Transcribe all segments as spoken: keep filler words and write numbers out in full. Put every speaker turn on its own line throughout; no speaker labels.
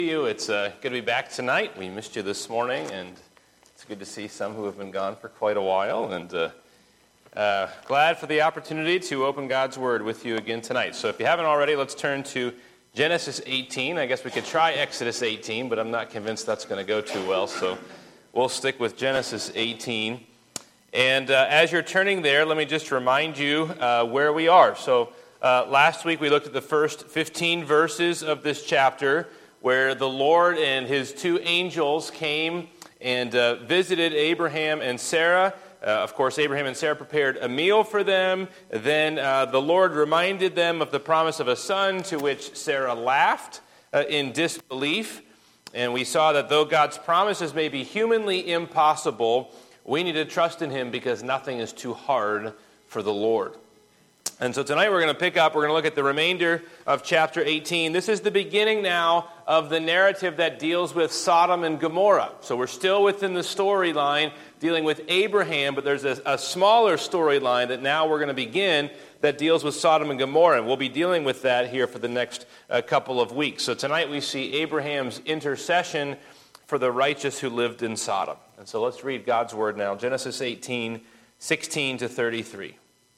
You. It's uh, good to be back tonight. We missed you this morning, and it's good to see some who have been gone for quite a while, and uh, uh, glad for the opportunity to open God's Word with you again tonight. So if you haven't already, let's turn to Genesis eighteen. I guess we could try Exodus eighteen, but I'm not convinced that's going to go too well, so we'll stick with Genesis eighteen. And uh, as you're turning there, let me just remind you uh, where we are. So uh, last week we looked at the first fifteen verses of this chapter, where the Lord and his two angels came and uh, visited Abraham and Sarah. Uh, of course, Abraham and Sarah prepared a meal for them. Then uh, the Lord reminded them of the promise of a son, to which Sarah laughed uh, in disbelief. And we saw that though God's promises may be humanly impossible, we need to trust in him because nothing is too hard for the Lord. And so tonight we're going to pick up, we're going to look at the remainder of chapter eighteen. This is the beginning now of the narrative that deals with Sodom and Gomorrah. So we're still within the storyline dealing with Abraham, but there's a, a smaller storyline that now we're going to begin that deals with Sodom and Gomorrah. And we'll be dealing with that here for the next uh, couple of weeks. So tonight we see Abraham's intercession for the righteous who lived in Sodom. And so let's read God's word now, Genesis eighteen, sixteen to thirty-three.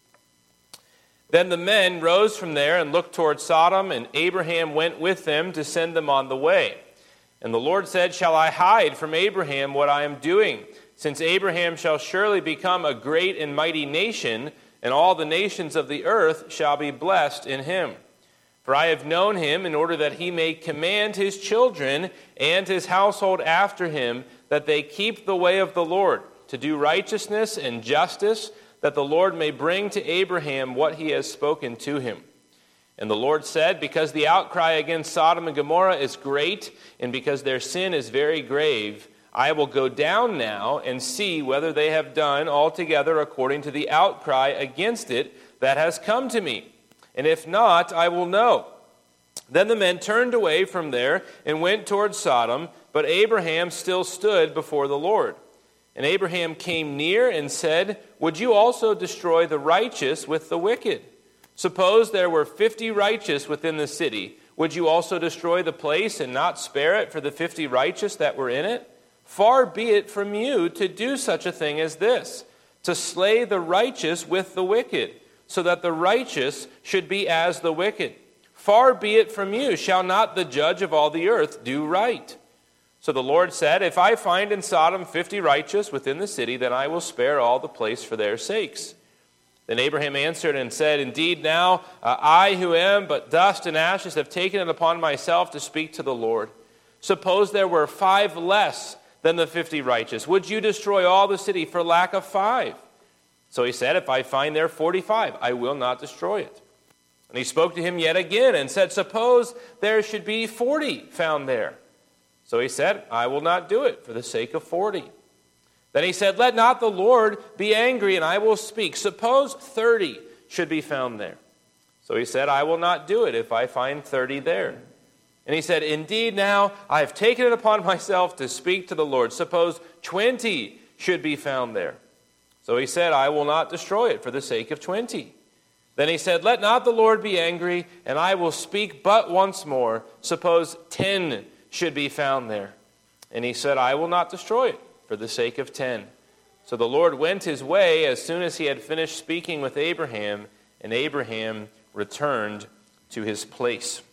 Then the men rose from there and looked toward Sodom, and Abraham went with them to send them on the way. And the Lord said, "Shall I hide from Abraham what I am doing? Since Abraham shall surely become a great and mighty nation, and all the nations of the earth shall be blessed in him. For I have known him in order that he may command his children and his household after him, that they keep the way of the Lord, to do righteousness and justice, that the Lord may bring to Abraham what he has spoken to him." And the Lord said, "Because the outcry against Sodom and Gomorrah is great, and because their sin is very grave, I will go down now and see whether they have done altogether according to the outcry against it that has come to me. And if not, I will know." Then the men turned away from there and went toward Sodom, but Abraham still stood before the Lord. And Abraham came near and said, "Would you also destroy the righteous with the wicked? Suppose there were fifty righteous within the city. Would you also destroy the place and not spare it for the fifty righteous that were in it? Far be it from you to do such a thing as this, to slay the righteous with the wicked, so that the righteous should be as the wicked. Far be it from you, shall not the judge of all the earth do right?" So the Lord said, "If I find in Sodom fifty righteous within the city, then I will spare all the place for their sakes." Then Abraham answered and said, "Indeed now, uh, I who am but dust and ashes have taken it upon myself to speak to the Lord. Suppose there were five less than the fifty righteous. Would you destroy all the city for lack of five?" So he said, "If I find there forty-five, I will not destroy it." And he spoke to him yet again and said, "Suppose there should be forty found there." So he said, "I will not do it for the sake of forty." Then he said, "Let not the Lord be angry, and I will speak. Suppose thirty should be found there." So he said, "I will not do it if I find thirty there." And he said, "Indeed now I have taken it upon myself to speak to the Lord. Suppose twenty should be found there." So he said, "I will not destroy it for the sake of twenty." Then he said, "Let not the Lord be angry, and I will speak but once more. Suppose ten should be found there." And he said, "I will not destroy it for the sake of ten." So the Lord went his way as soon as he had finished speaking with Abraham, and Abraham returned to his place.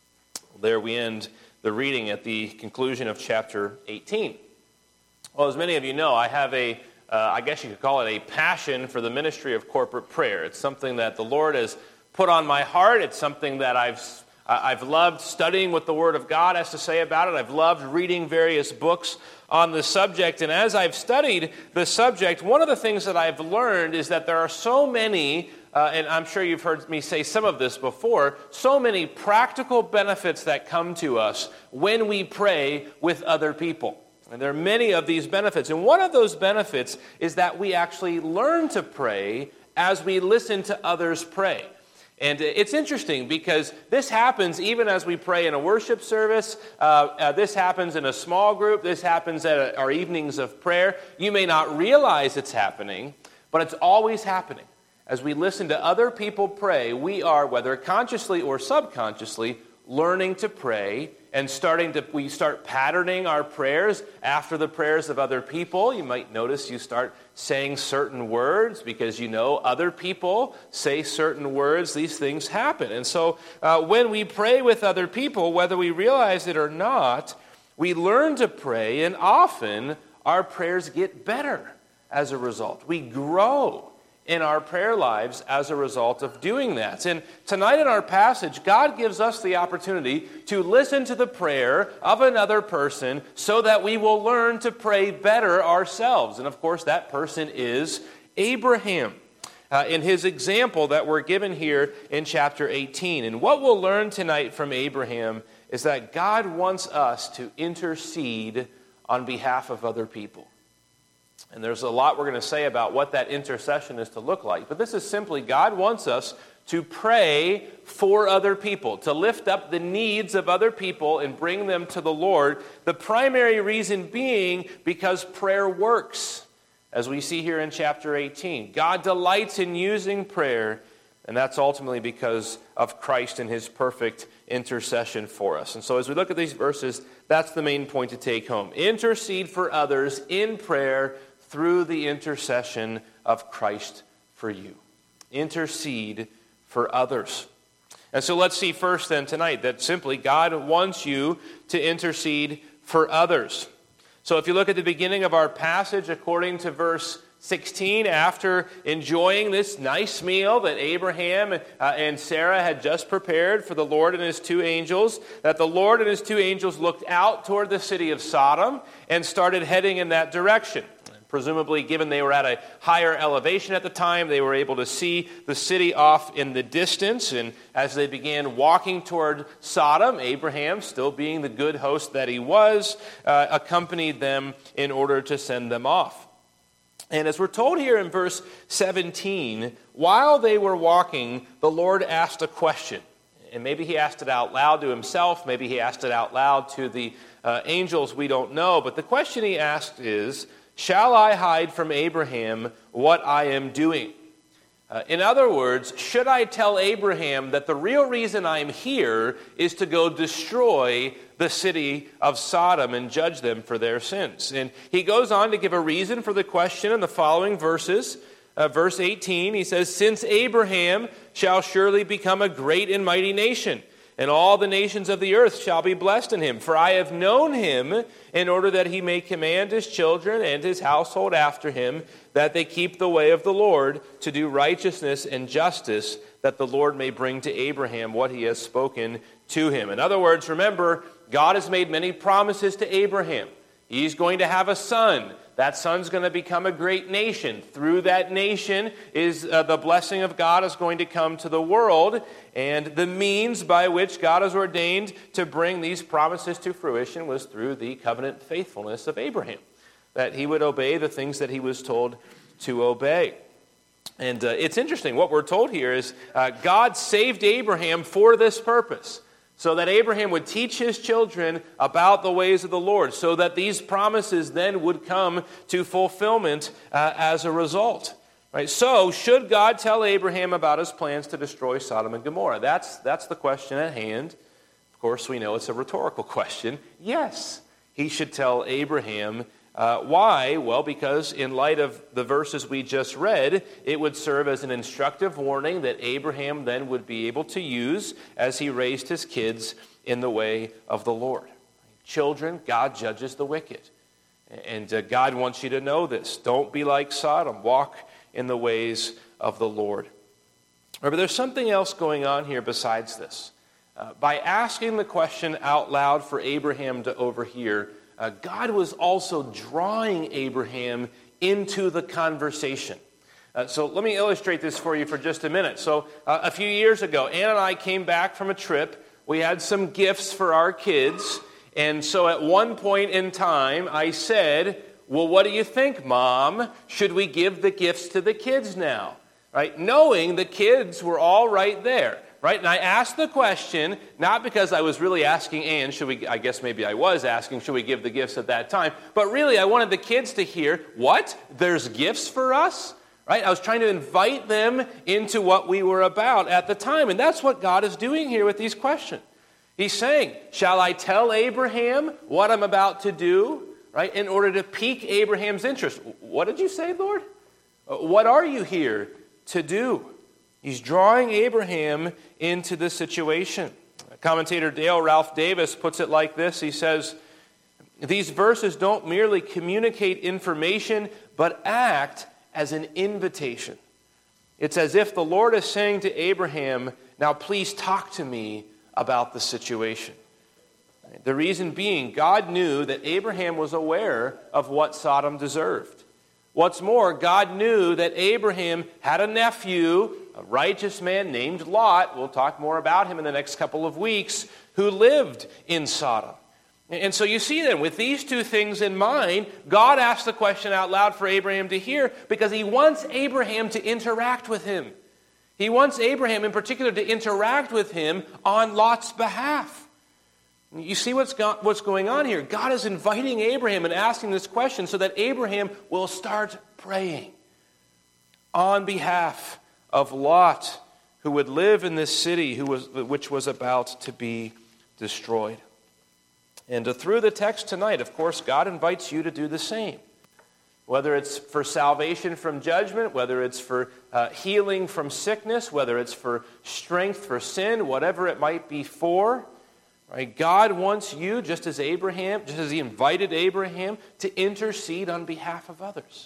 There we end the reading at the conclusion of chapter eighteen. Well, as many of you know, I have a, uh, I guess you could call it a passion for the ministry of corporate prayer. It's something that the Lord has put on my heart. It's something that I've I've loved studying what the Word of God has to say about it. I've loved reading various books on the subject. And as I've studied the subject, one of the things that I've learned is that there are so many, uh, and I'm sure you've heard me say some of this before, so many practical benefits that come to us when we pray with other people. And there are many of these benefits. And one of those benefits is that we actually learn to pray as we listen to others pray. And it's interesting because this happens even as we pray in a worship service. Uh, uh, this happens in a small group. This happens at our evenings of prayer. You may not realize it's happening, but it's always happening. As we listen to other people pray, we are, whether consciously or subconsciously, learning to pray and starting to, we start patterning our prayers after the prayers of other people. You might notice you start saying certain words because you know other people say certain words. These things happen. And so uh, when we pray with other people, whether we realize it or not, we learn to pray, and often our prayers get better as a result. We grow in our prayer lives as a result of doing that. And tonight in our passage, God gives us the opportunity to listen to the prayer of another person so that we will learn to pray better ourselves. And of course, that person is Abraham. Uh, in his example that we're given here in chapter eighteen. And what we'll learn tonight from Abraham is that God wants us to intercede on behalf of other people. And there's a lot we're going to say about what that intercession is to look like. But this is simply God wants us to pray for other people, to lift up the needs of other people and bring them to the Lord. The primary reason being because prayer works, as we see here in chapter eighteen. God delights in using prayer, and that's ultimately because of Christ and his perfect intercession for us. And so as we look at these verses, that's the main point to take home. Intercede for others in prayer through the intercession of Christ for you. Intercede for others. And so let's see first then tonight that simply God wants you to intercede for others. So if you look at the beginning of our passage, according to verse sixteen, after enjoying this nice meal that Abraham uh, and Sarah had just prepared for the Lord and his two angels, that the Lord and his two angels looked out toward the city of Sodom and started heading in that direction. Presumably, given they were at a higher elevation at the time, they were able to see the city off in the distance. And as they began walking toward Sodom, Abraham, still being the good host that he was, uh, accompanied them in order to send them off. And as we're told here in verse seventeen, while they were walking, the Lord asked a question. And maybe he asked it out loud to himself. Maybe he asked it out loud to the uh, angels. We don't know. But the question he asked is, shall I hide from Abraham what I am doing? Uh, in other words, should I tell Abraham that the real reason I'm here is to go destroy the city of Sodom and judge them for their sins? And he goes on to give a reason for the question in the following verses. Uh, verse eighteen, he says, since Abraham shall surely become a great and mighty nation, and all the nations of the earth shall be blessed in him. For I have known him in order that he may command his children and his household after him, that they keep the way of the Lord to do righteousness and justice, that the Lord may bring to Abraham what he has spoken to him. In other words, remember, God has made many promises to Abraham. He's going to have a son. That son's going to become a great nation. Through that nation is uh, the blessing of God is going to come to the world. And the means by which God has ordained to bring these promises to fruition was through the covenant faithfulness of Abraham, that he would obey the things that he was told to obey. And uh, it's interesting. What we're told here is uh, God saved Abraham for this purpose, so that Abraham would teach his children about the ways of the Lord, so that these promises then would come to fulfillment uh, as a result. Right? So, should God tell Abraham about his plans to destroy Sodom and Gomorrah? That's, that's the question at hand. Of course, we know it's a rhetorical question. Yes, he should tell Abraham. Uh, why? Well, because in light of the verses we just read, it would serve as an instructive warning that Abraham then would be able to use as he raised his kids in the way of the Lord. Children, God judges the wicked. And uh, God wants you to know this. Don't be like Sodom. Walk in the ways of the Lord. But there's something else going on here besides this. Uh, by asking the question out loud for Abraham to overhear, Uh, God was also drawing Abraham into the conversation. Uh, so let me illustrate this for you for just a minute. So uh, a few years ago, Ann and I came back from a trip. We had some gifts for our kids. And so at one point in time, I said, well, what do you think, Mom? Should we give the gifts to the kids now? Right? Knowing the kids were all right there. Right? And I asked the question, not because I was really asking Ann, should we, I guess maybe I was asking, should we give the gifts at that time? But really, I wanted the kids to hear, what? There's gifts for us? Right? I was trying to invite them into what we were about at the time. And that's what God is doing here with these questions. He's saying, shall I tell Abraham what I'm about to do, right, in order to pique Abraham's interest? What did you say, Lord? What are you here to do? He's drawing Abraham into this situation. Commentator Dale Ralph Davis puts it like this. He says, these verses don't merely communicate information, but act as an invitation. It's as if the Lord is saying to Abraham, now please talk to me about the situation. The reason being, God knew that Abraham was aware of what Sodom deserved. What's more, God knew that Abraham had a nephew, a righteous man named Lot, we'll talk more about him in the next couple of weeks, who lived in Sodom. And so you see then, with these two things in mind, God asked the question out loud for Abraham to hear because he wants Abraham to interact with him. He wants Abraham in particular to interact with him on Lot's behalf. You see what's, got, what's going on here? God is inviting Abraham and asking this question so that Abraham will start praying on behalf of Lot, who would live in this city who was, which was about to be destroyed. And through the text tonight, of course, God invites you to do the same. Whether it's for salvation from judgment, whether it's for uh, healing from sickness, whether it's for strength for sin, whatever it might be for, right? God wants you, just as Abraham, just as he invited Abraham, to intercede on behalf of others.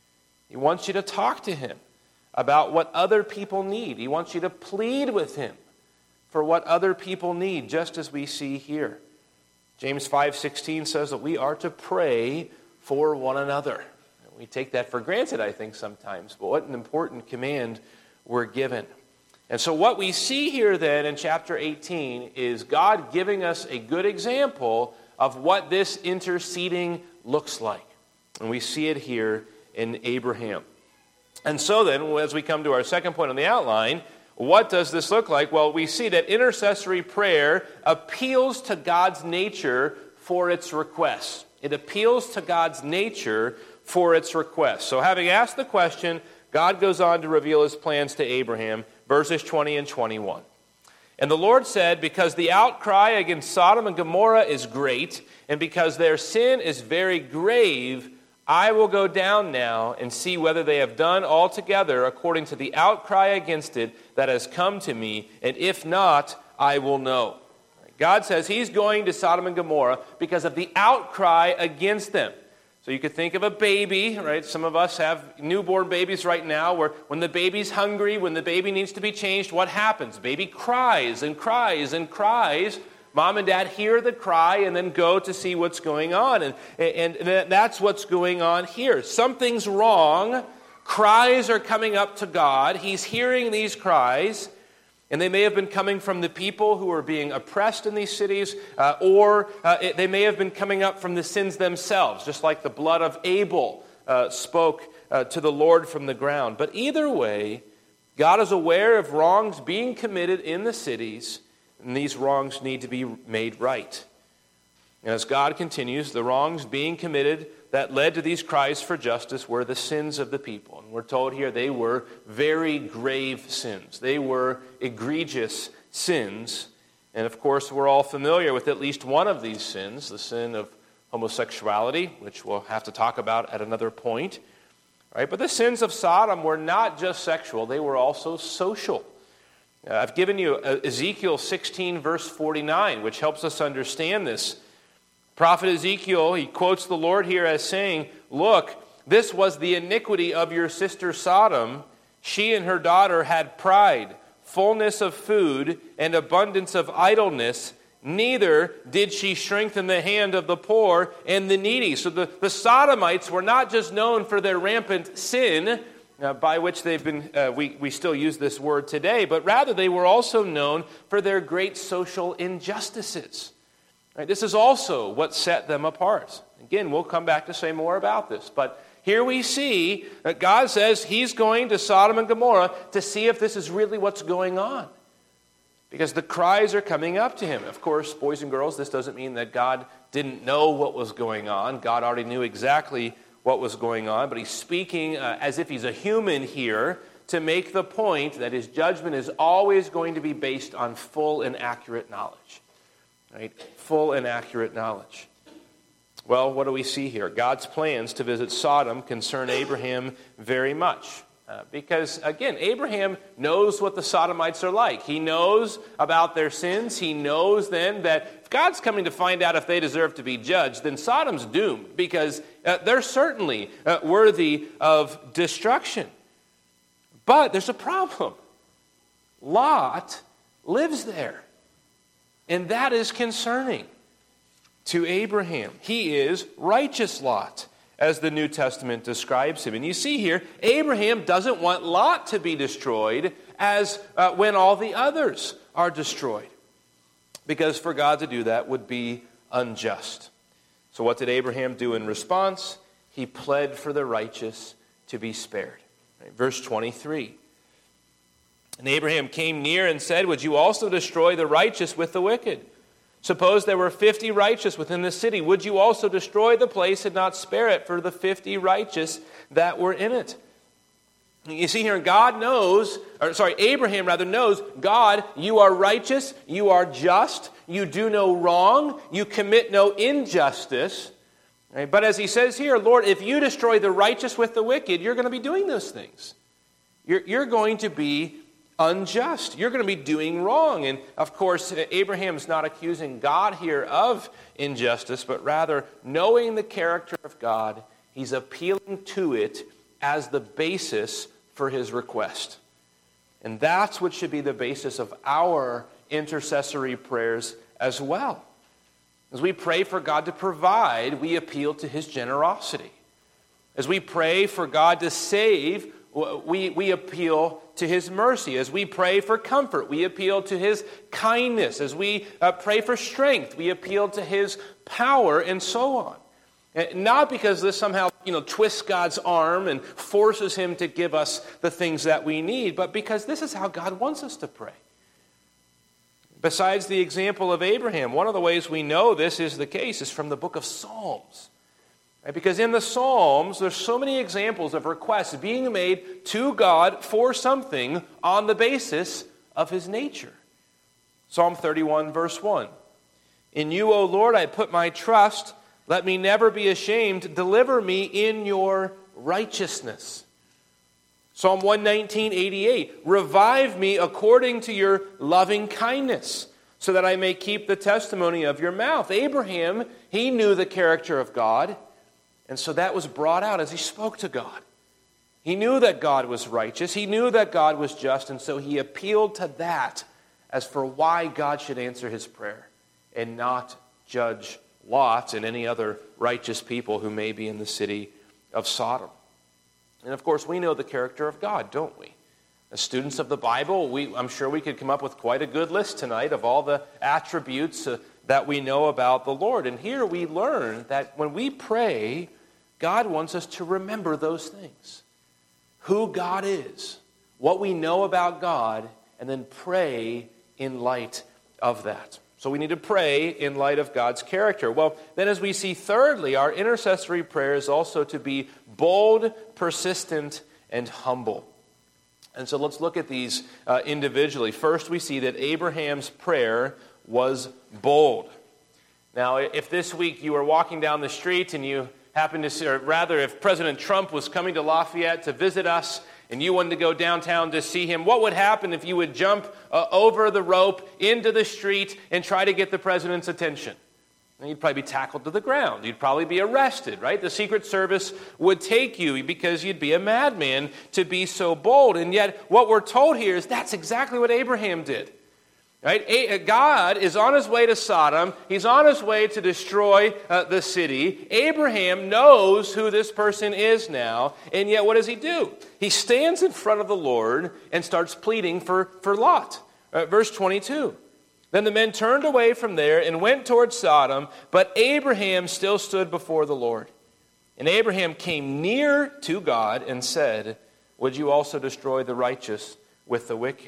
He wants you to talk to him about what other people need. He wants you to plead with him for what other people need, just as we see here. James five sixteen says that we are to pray for one another. We take that for granted, I think, sometimes, but what an important command we're given. And so what we see here then in chapter eighteen is God giving us a good example of what this interceding looks like. And we see it here in Abraham. And so then, as we come to our second point on the outline, what does this look like? Well, we see that intercessory prayer appeals to God's nature for its requests. It appeals to God's nature for its requests. So having asked the question, God goes on to reveal his plans to Abraham, verses twenty and twenty-one. And the Lord said, because the outcry against Sodom and Gomorrah is great, and because their sin is very grave, I will go down now and see whether they have done altogether according to the outcry against it that has come to me, and if not, I will know. God says he's going to Sodom and Gomorrah because of the outcry against them. So you could think of a baby, right? Some of us have newborn babies right now where when the baby's hungry, when the baby needs to be changed, what happens? The baby cries and cries and cries. Mom and dad hear the cry and then go to see what's going on. And, and, and that's what's going on here. Something's wrong. Cries are coming up to God. He's hearing these cries. And they may have been coming from the people who are being oppressed in these cities, uh, or uh, it, they may have been coming up from the sins themselves, just like the blood of Abel uh, spoke uh, to the Lord from the ground. But either way, God is aware of wrongs being committed in the cities, and these wrongs need to be made right. And as God continues, the wrongs being committed that led to these cries for justice were the sins of the people. And we're told here they were very grave sins. They were egregious sins. And of course, we're all familiar with at least one of these sins, the sin of homosexuality, which we'll have to talk about at another point. Right? But the sins of Sodom were not just sexual, they were also social. Uh, I've given you Ezekiel sixteen, verse forty-nine, which helps us understand this. Prophet Ezekiel, he quotes the Lord here as saying, look, this was the iniquity of your sister Sodom. She and her daughter had pride, fullness of food, and abundance of idleness. Neither did she strengthen the hand of the poor and the needy. So the, the Sodomites were not just known for their rampant sin, uh, by which they've been, uh, we, we still use this word today, but rather they were also known for their great social injustices. Right, this is also what set them apart. Again, we'll come back to say more about this. But here we see that God says he's going to Sodom and Gomorrah to see if this is really what's going on. Because the cries are coming up to him. Of course, boys and girls, this doesn't mean that God didn't know what was going on. God already knew exactly what was going on. But he's speaking uh, as if he's a human here to make the point that his judgment is always going to be based on full and accurate knowledge. right? Full and accurate knowledge. Well, what do we see here? God's plans to visit Sodom concern Abraham very much. Uh, because, again, Abraham knows what the Sodomites are like. He knows about their sins. He knows then that if God's coming to find out if they deserve to be judged, then Sodom's doomed because uh, they're certainly uh, worthy of destruction. But there's a problem. Lot lives there. And that is concerning to Abraham. He is righteous Lot, as the New Testament describes him. And you see here, Abraham doesn't want Lot to be destroyed as uh, when all the others are destroyed. Because for God to do that would be unjust. So what did Abraham do in response? He pled for the righteous to be spared. Right? Verse twenty-three. And Abraham came near and said, "Would you also destroy the righteous with the wicked? Suppose there were fifty righteous within the city. Would you also destroy the place and not spare it for the fifty righteous that were in it?" You see here, God knows, or sorry, Abraham rather knows, God, you are righteous, you are just, you do no wrong, you commit no injustice. Right? But as he says here, Lord, if you destroy the righteous with the wicked, you're going to be doing those things. You're, you're going to be unjust. You're going to be doing wrong. And of course, Abraham's not accusing God here of injustice, but rather knowing the character of God, he's appealing to it as the basis for his request. And that's what should be the basis of our intercessory prayers as well. As we pray for God to provide, we appeal to his generosity. As we pray for God to save, we, we appeal to his mercy. As we pray for comfort, we appeal to his kindness. As we uh, pray for strength, we appeal to his power, and so on. And not because this somehow, you know, twists God's arm and forces him to give us the things that we need, but because this is how God wants us to pray. Besides the example of Abraham, one of the ways we know this is the case is from the book of Psalms. Because in the Psalms, there's so many examples of requests being made to God for something on the basis of his nature. Psalm thirty-one, verse one. In you, O Lord, I put my trust. Let me never be ashamed. Deliver me in your righteousness. Psalm one nineteen, eighty-eight. Revive me according to your loving kindness, so that I may keep the testimony of your mouth. Abraham, he knew the character of God. And so that was brought out as he spoke to God. He knew that God was righteous. He knew that God was just. And so he appealed to that as for why God should answer his prayer and not judge Lot and any other righteous people who may be in the city of Sodom. And of course, we know the character of God, don't we? As students of the Bible, we, I'm sure we could come up with quite a good list tonight of all the attributes uh, that we know about the Lord. And here we learn that when we pray, God wants us to remember those things. Who God is, what we know about God, and then pray in light of that. So we need to pray in light of God's character. Well, then as we see thirdly, our intercessory prayer is also to be bold, persistent, and humble. And so let's look at these uh, individually. First, we see that Abraham's prayer was bold. Now, if this week you were walking down the street and you happened to see, or rather if President Trump was coming to Lafayette to visit us and you wanted to go downtown to see him, what would happen if you would jump uh, over the rope into the street and try to get the president's attention? And you'd probably be tackled to the ground. You'd probably be arrested, right? The Secret Service would take you because you'd be a madman to be so bold. And yet what we're told here is that's exactly what Abraham did. Right? God is on his way to Sodom. He's on his way to destroy uh, the city. Abraham knows who this person is now. And yet what does he do? He stands in front of the Lord and starts pleading for, for Lot. Uh, verse twenty-two. Then the men turned away from there and went toward Sodom, but Abraham still stood before the Lord. And Abraham came near to God and said, "Would you also destroy the righteous with the wicked?"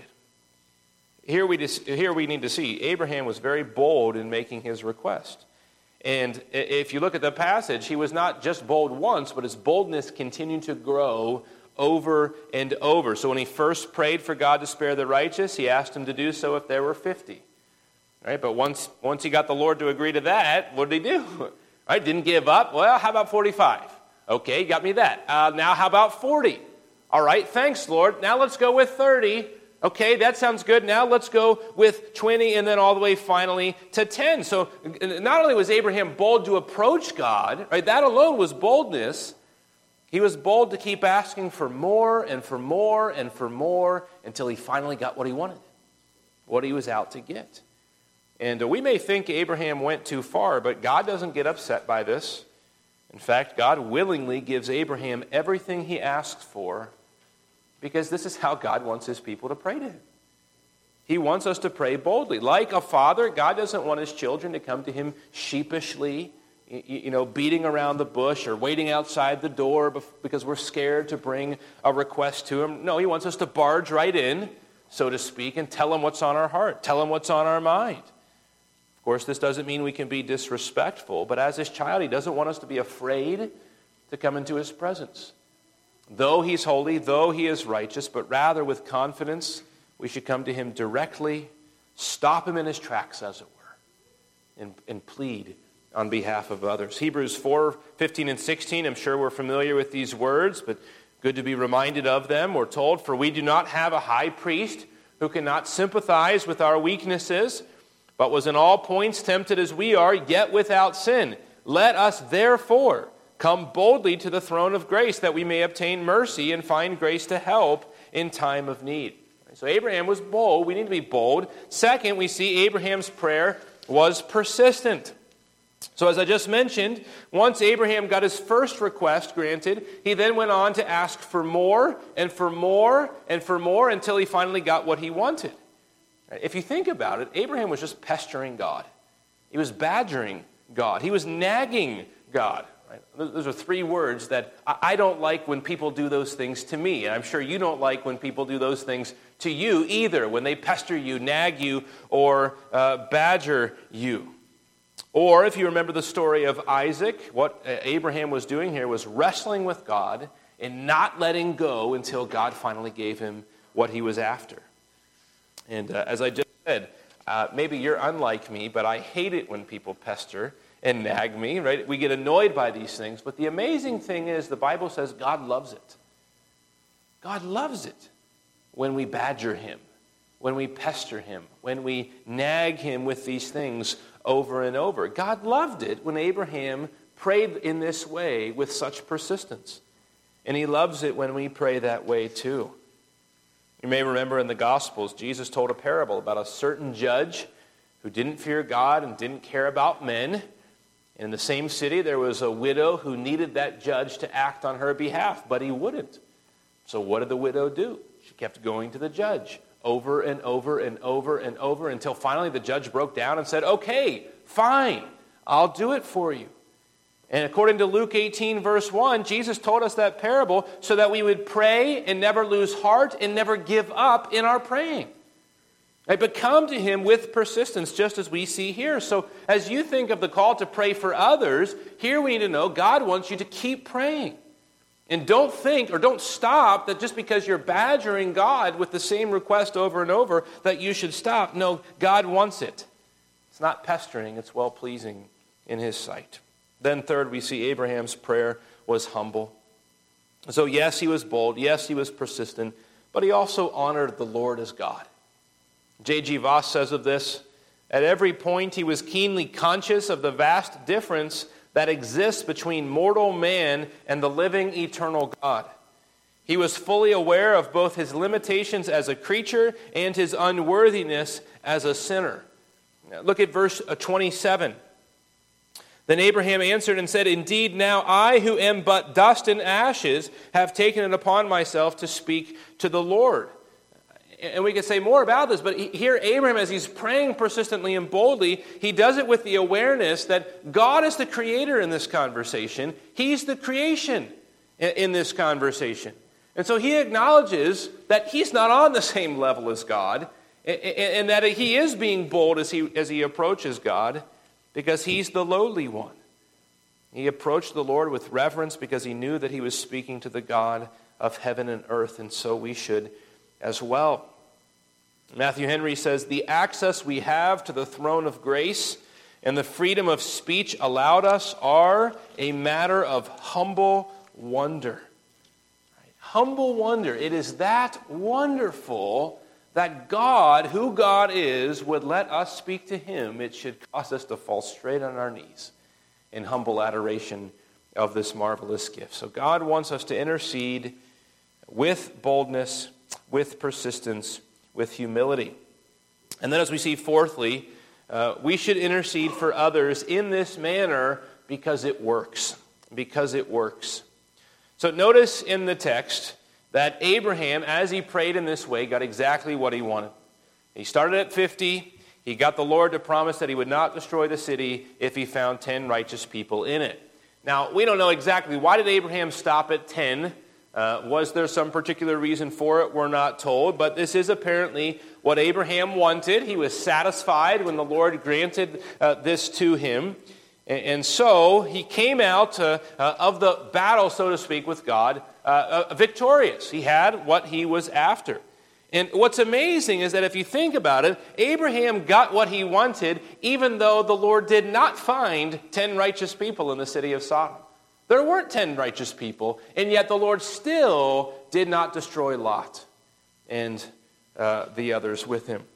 Here we, here we need to see Abraham was very bold in making his request. And if you look at the passage, he was not just bold once, but his boldness continued to grow over and over. So when he first prayed for God to spare the righteous, he asked him to do so if there were fifty. Right? But once, once he got the Lord to agree to that, what did he do? Right? Didn't give up. Well, how about forty-five? Okay, got me that. Uh, now how about forty? All right, thanks, Lord. Now let's go with thirty. Okay, that sounds good. Now let's go with twenty and then all the way finally to ten. So not only was Abraham bold to approach God, right? That alone was boldness. He was bold to keep asking for more and for more and for more until he finally got what he wanted, what he was out to get. And we may think Abraham went too far, but God doesn't get upset by this. In fact, God willingly gives Abraham everything he asks for because this is how God wants his people to pray to him. He wants us to pray boldly. Like a father, God doesn't want his children to come to him sheepishly, you know, beating around the bush or waiting outside the door because we're scared to bring a request to him. No, he wants us to barge right in, so to speak, and tell him what's on our heart, tell him what's on our mind. Of course, this doesn't mean we can be disrespectful, but as his child, he doesn't want us to be afraid to come into his presence. Though he's holy, though he is righteous, but rather with confidence, we should come to him directly, stop him in his tracks, as it were, and, and plead on behalf of others. Hebrews four, fifteen and sixteen, I'm sure we're familiar with these words, but good to be reminded of them. We're told, "For we do not have a high priest who cannot sympathize with our weaknesses, but was in all points tempted as we are, yet without sin. Let us therefore come boldly to the throne of grace, that we may obtain mercy and find grace to help in time of need." So Abraham was bold. We need to be bold. Second, we see Abraham's prayer was persistent. So as I just mentioned, once Abraham got his first request granted, he then went on to ask for more and for more and for more until he finally got what he wanted. If you think about it, Abraham was just pestering God. He was badgering God. He was nagging God. Right? Those are three words that I don't like when people do those things to me. And I'm sure you don't like when people do those things to you either, when they pester you, nag you, or uh, badger you. Or if you remember the story of Isaac, what Abraham was doing here was wrestling with God and not letting go until God finally gave him what he was after. And uh, as I just said, uh, maybe you're unlike me, but I hate it when people pester and nag me, right? We get annoyed by these things, but the amazing thing is the Bible says God loves it. God loves it when we badger him, when we pester him, when we nag him with these things over and over. God loved it when Abraham prayed in this way with such persistence. And he loves it when we pray that way too. You may remember in the Gospels, Jesus told a parable about a certain judge who didn't fear God and didn't care about men. And in the same city, there was a widow who needed that judge to act on her behalf, but he wouldn't. So what did the widow do? She kept going to the judge over and over and over and over until finally the judge broke down and said, "Okay, fine, I'll do it for you." And according to Luke eighteen, verse one, Jesus told us that parable so that we would pray and never lose heart and never give up in our praying. Right? But come to him with persistence, just as we see here. So as you think of the call to pray for others, here we need to know God wants you to keep praying. And don't think or don't stop that just because you're badgering God with the same request over and over that you should stop. No, God wants it. It's not pestering, it's well-pleasing in his sight. Then third, we see Abraham's prayer was humble. So yes, he was bold. Yes, he was persistent. But he also honored the Lord as God. J G Voss says of this, "At every point he was keenly conscious of the vast difference that exists between mortal man and the living eternal God. He was fully aware of both his limitations as a creature and his unworthiness as a sinner." Now, look at verse twenty-seven. "Then Abraham answered and said, 'Indeed, now I who am but dust and ashes have taken it upon myself to speak to the Lord.'" And we could say more about this, but here Abraham, as he's praying persistently and boldly, he does it with the awareness that God is the creator in this conversation. He's the creation in this conversation. And so he acknowledges that he's not on the same level as God, and that he is being bold as he, as he approaches God, because he's the lowly one. He approached the Lord with reverence because he knew that he was speaking to the God of heaven and earth, and so we should as well. Matthew Henry says, "The access we have to the throne of grace and the freedom of speech allowed us are a matter of humble wonder." Right? Humble wonder. It is that wonderful that God, who God is, would let us speak to him. It should cause us to fall straight on our knees in humble adoration of this marvelous gift. So God wants us to intercede with boldness, with persistence, with humility. And then as we see fourthly, uh, we should intercede for others in this manner because it works. Because it works. So notice in the text that Abraham, as he prayed in this way, got exactly what he wanted. He started at fifty. He got the Lord to promise that he would not destroy the city if he found ten righteous people in it. Now, we don't know exactly why did Abraham stop at ten. Uh, was there some particular reason for it? We're not told. But this is apparently what Abraham wanted. He was satisfied when the Lord granted uh, this to him. And, and so he came out uh, uh, of the battle, so to speak, with God, uh, uh, victorious. He had what he was after. And what's amazing is that if you think about it, Abraham got what he wanted even though the Lord did not find ten righteous people in the city of Sodom. There weren't ten righteous people, and yet the Lord still did not destroy Lot and uh, the others with him.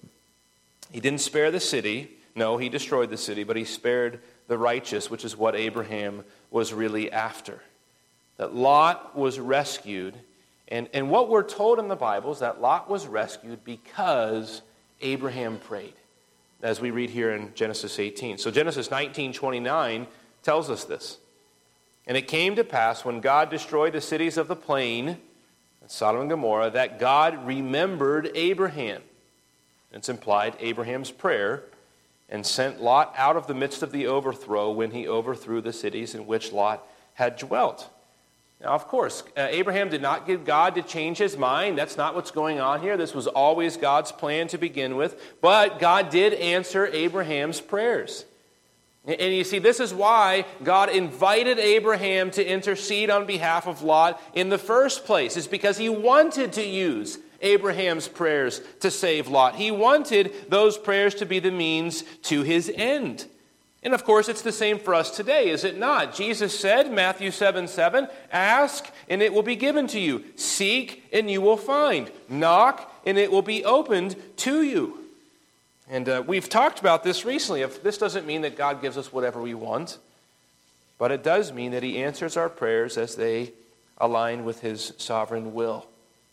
He didn't spare the city. No, he destroyed the city, but he spared the righteous, which is what Abraham was really after. That Lot was rescued. And, and what we're told in the Bible is that Lot was rescued because Abraham prayed, as we read here in Genesis eighteen. So Genesis nineteen twenty-nine tells us this. "And it came to pass when God destroyed the cities of the plain, Sodom and Gomorrah, that God remembered Abraham." It's implied Abraham's prayer, "and sent Lot out of the midst of the overthrow when he overthrew the cities in which Lot had dwelt." Now, of course, uh, Abraham did not get God to change his mind. That's not what's going on here. This was always God's plan to begin with. But God did answer Abraham's prayers. And, and you see, this is why God invited Abraham to intercede on behalf of Lot in the first place. It's because he wanted to use Abraham's prayers to save Lot. He wanted those prayers to be the means to his end. And of course, it's the same for us today, is it not? Jesus said, Matthew seven seven, "Ask, and it will be given to you. Seek, and you will find. Knock, and it will be opened to you." And uh, we've talked about this recently. If this doesn't mean that God gives us whatever we want, but it does mean that he answers our prayers as they align with his sovereign will.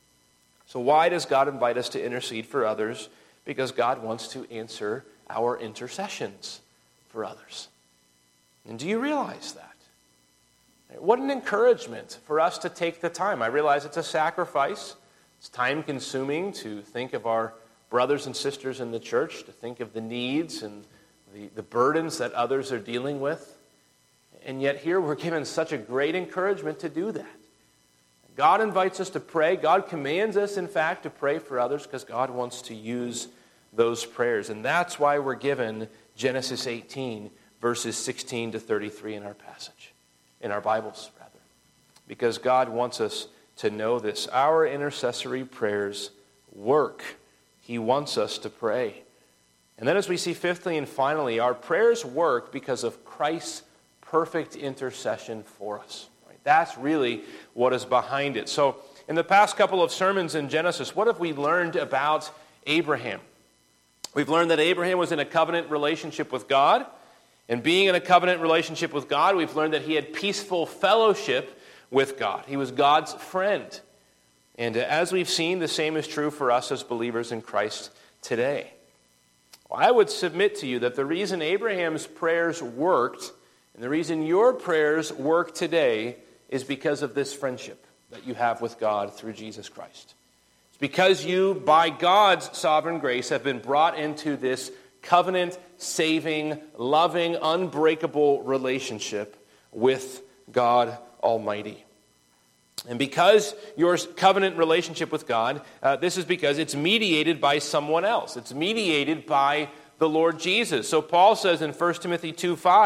So why does God invite us to intercede for others? Because God wants to answer our intercessions for others. And do you realize that? What an encouragement for us to take the time. I realize it's a sacrifice. It's time-consuming to think of our brothers and sisters in the church, to think of the needs and the, the burdens that others are dealing with. And yet here we're given such a great encouragement to do that. God invites us to pray. God commands us, in fact, to pray for others because God wants to use those prayers. And that's why we're given Genesis eighteen, verses sixteen to thirty-three in our passage, in our Bibles, rather. Because God wants us to know this. Our intercessory prayers work. He wants us to pray. And then as we see fifthly and finally, our prayers work because of Christ's perfect intercession for us. Right? That's really what is behind it. So in the past couple of sermons in Genesis, what have we learned about Abraham? We've learned that Abraham was in a covenant relationship with God. And being in a covenant relationship with God, we've learned that he had peaceful fellowship with God. He was God's friend. And as we've seen, the same is true for us as believers in Christ today. Well, I would submit to you that the reason Abraham's prayers worked and the reason your prayers work today is because of this friendship that you have with God through Jesus Christ. Because you, by God's sovereign grace, have been brought into this covenant-saving, loving, unbreakable relationship with God Almighty. And because your covenant relationship with God, uh, this is because it's mediated by someone else. It's mediated by the Lord Jesus. So Paul says in First Timothy two five,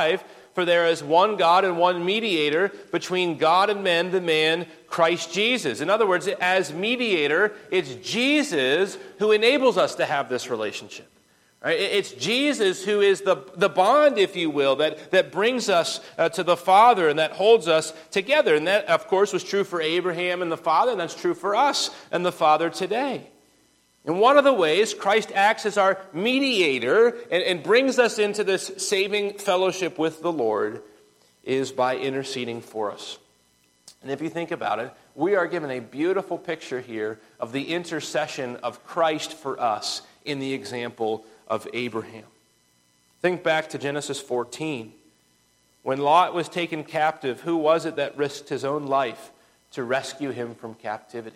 For there is one God and one mediator between God and men, the man Christ Jesus. In other words, as mediator, it's Jesus who enables us to have this relationship. Right? It's Jesus who is the, the bond, if you will, that, that brings us uh, to the Father and that holds us together. And that, of course, was true for Abraham and the Father, and that's true for us and the Father today. And one of the ways Christ acts as our mediator and, and brings us into this saving fellowship with the Lord is by interceding for us. And if you think about it, we are given a beautiful picture here of the intercession of Christ for us in the example of Abraham. Think back to Genesis fourteen. When Lot was taken captive, who was it that risked his own life to rescue him from captivity?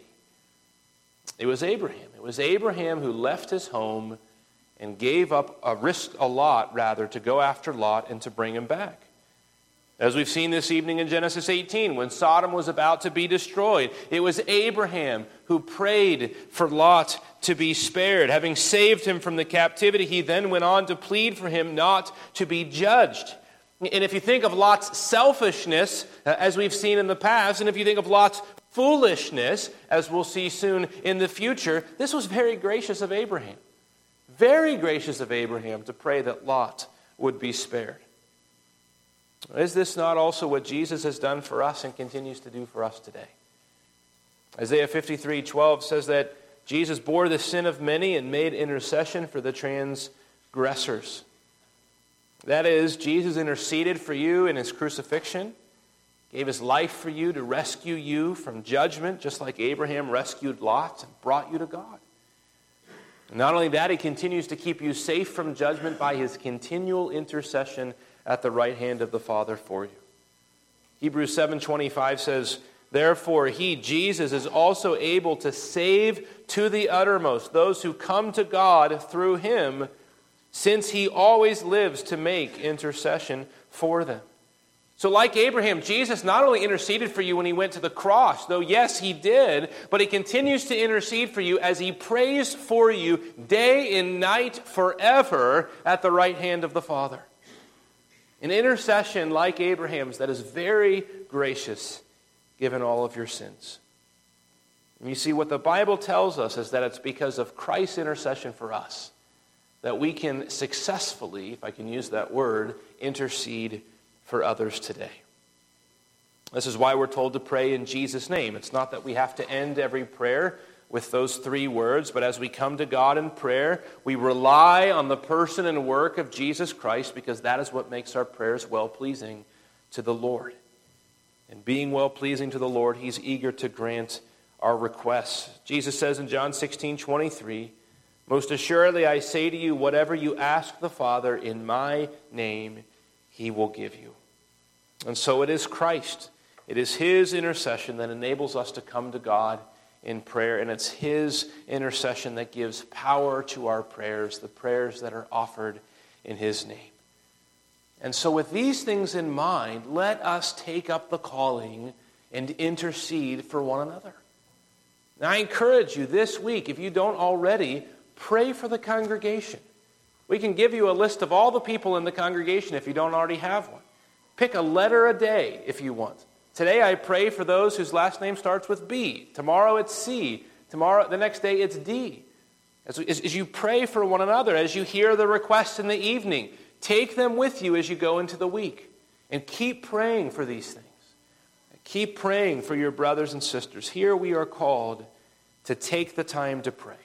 It was Abraham. It was Abraham who left his home and gave up, uh, risked a lot, rather, to go after Lot and to bring him back. As we've seen this evening in Genesis eighteen, when Sodom was about to be destroyed, it was Abraham who prayed for Lot to be spared. Having saved him from the captivity, he then went on to plead for him not to be judged. And if you think of Lot's selfishness, uh, as we've seen in the past, and if you think of Lot's foolishness, as we'll see soon in the future, this was very gracious of Abraham. Very gracious of Abraham to pray that Lot would be spared. Is this not also what Jesus has done for us and continues to do for us today? Isaiah fifty-three twelve says that Jesus bore the sin of many and made intercession for the transgressors. That is, Jesus interceded for you in his crucifixion, gave his life for you to rescue you from judgment, just like Abraham rescued Lot and brought you to God. And not only that, he continues to keep you safe from judgment by his continual intercession at the right hand of the Father for you. Hebrews seven twenty-five says, therefore he, Jesus, is also able to save to the uttermost those who come to God through him, since he always lives to make intercession for them. So like Abraham, Jesus not only interceded for you when he went to the cross, though yes, he did, but he continues to intercede for you as he prays for you day and night forever at the right hand of the Father. An intercession like Abraham's that is very gracious given all of your sins. And you see, what the Bible tells us is that it's because of Christ's intercession for us that we can successfully, if I can use that word, intercede for others today. This is why we're told to pray in Jesus' name. It's not that we have to end every prayer with those three words, but as we come to God in prayer, we rely on the person and work of Jesus Christ, because that is what makes our prayers well-pleasing to the Lord. And being well-pleasing to the Lord, he's eager to grant our requests. Jesus says in John sixteen twenty-three, most assuredly I say to you, whatever you ask the Father in my name, he will give you. And so it is Christ. It is his intercession that enables us to come to God in prayer, and it's his intercession that gives power to our prayers, the prayers that are offered in his name. And so with these things in mind, let us take up the calling and intercede for one another. Now, I encourage you this week, if you don't already, pray for the congregation. We can give you a list of all the people in the congregation if you don't already have one. Pick a letter a day if you want. Today I pray for those whose last name starts with B. Tomorrow it's C. Tomorrow, the next day it's D. As, as, as you pray for one another, as you hear the requests in the evening, take them with you as you go into the week. And keep praying for these things. Keep praying for your brothers and sisters. Here we are called to take the time to pray.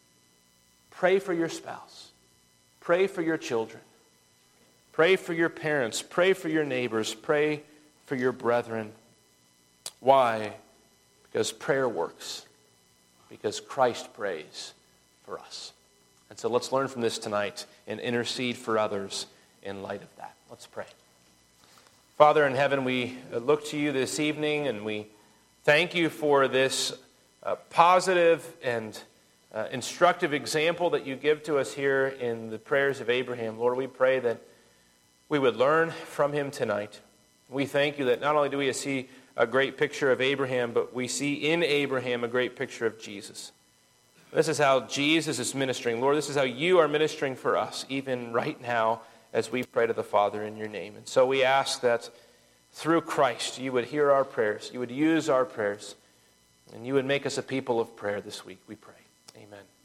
Pray for your spouse. Pray for your children. Pray for your parents. Pray for your neighbors. Pray for your brethren. Why? Because prayer works. Because Christ prays for us. And so let's learn from this tonight and intercede for others in light of that. Let's pray. Father in heaven, we look to you this evening and we thank you for this uh, positive and uh, instructive example that you give to us here in the prayers of Abraham. Lord, we pray that we would learn from him tonight. We thank you that not only do we see a great picture of Abraham, but we see in Abraham a great picture of Jesus. This is how Jesus is ministering. Lord, this is how you are ministering for us, even right now as we pray to the Father in your name. And so we ask that through Christ you would hear our prayers, you would use our prayers, and you would make us a people of prayer this week, we pray. Amen.